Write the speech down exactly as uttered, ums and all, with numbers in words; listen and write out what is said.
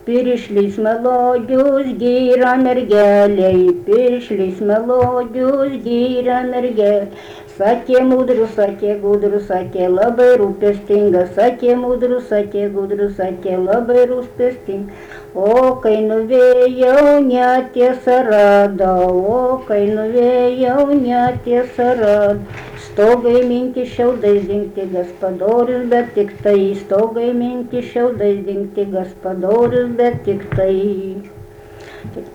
Piršlys melodijos gyra mergeliai, piršlys melodijos gyra mergelė. Sakė mudrus, sakė gudrus, sakė labai rūpestingas, sakė mudrus, sakė gudrus, sakė labai rūpestingas. O kai nuvėjau netiesą radau, o kai nuvėjau netiesą radau. Stogai minti šiaudais dingti gaspadorius, bet tik tai, stogai minti šiaudais dingti gaspadorius, bet tik tai.